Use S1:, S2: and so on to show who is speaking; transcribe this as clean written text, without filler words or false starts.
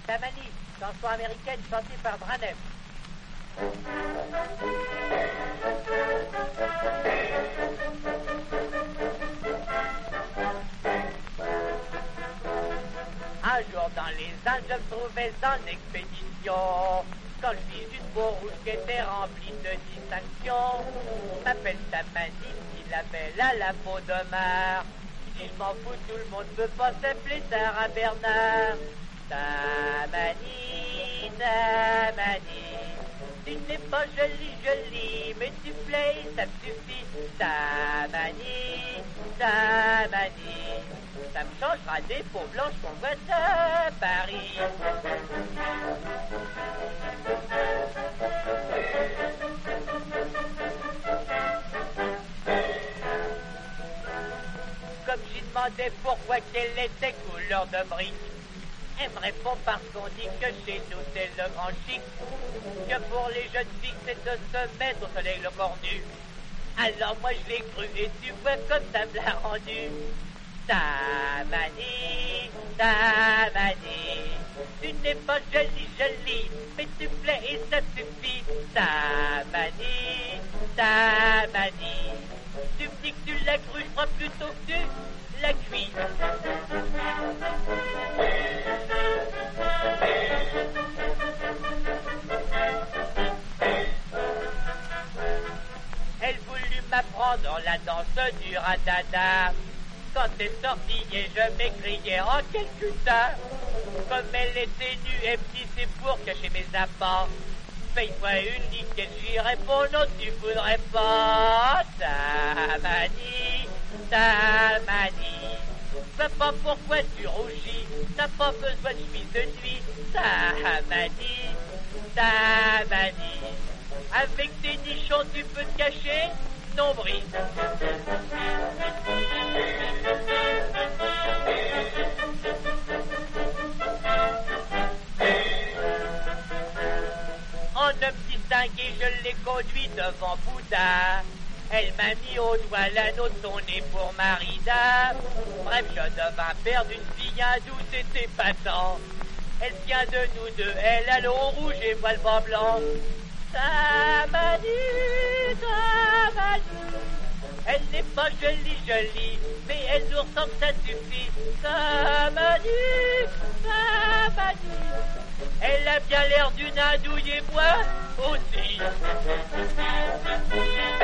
S1: Tamani, chanson américaine chantée par Branem. Un jour dans les Indes, je me trouvais en expédition. Quand je vis une peau rouge qui était remplie de distinctions. On m'appelle Tamani, il avait la peau de mar. Je dis je m'en fous, tout le monde peut pas s'appeler Sarah Bernard. Tamani, Tamani, tu n'es pas jolie, mais tu plais, ça me suffit. Tamani, Tamani, ça me changera des peaux blanches qu'on voit à Paris. Comme j'y demandais pourquoi qu'elle était couleur de brique, elle me répond parce qu'on dit que chez nous c'est le grand chic, que pour les jeunes filles c'est de se mettre au soleil le corps nu. Alors moi je l'ai cru et tu vois comme ça me l'a rendu. Tamani, Tamani, tu n'es pas jolie, mais tu plais et ça suffit. Tamani, Tamani, tu me dis que tu l'as cru, je crois plutôt que tu l'as cuit. Elle voulut m'apprendre la danse du radada. Quand elle est sortie et je m'écriais en Calcutta. Comme elle était nue et petite, c'est pour cacher mes apports. Paye-moi une nickel, j'y réponds non, tu voudrais pas. Tamani, Tamani, je sais pas pourquoi tu rougis, t'as pas besoin de chemise de nuit. Tamani, Tamani, avec tes nichons tu peux te cacher nombril. En homme distingué, je l'ai conduit devant Bouddha. Elle m'a mis au doigt l'anneau de son nez pour Marida. Bref, je devins père d'une fille hindoue, c'était patent. Elle tient de nous deux, elle a le haut rouge et moi le bas blanc. Tamani, Tamani, elle n'est pas jolie, mais elle nous ressemble, ça suffit. Tamani, Tamani, elle a bien l'air d'une andouille et moi aussi.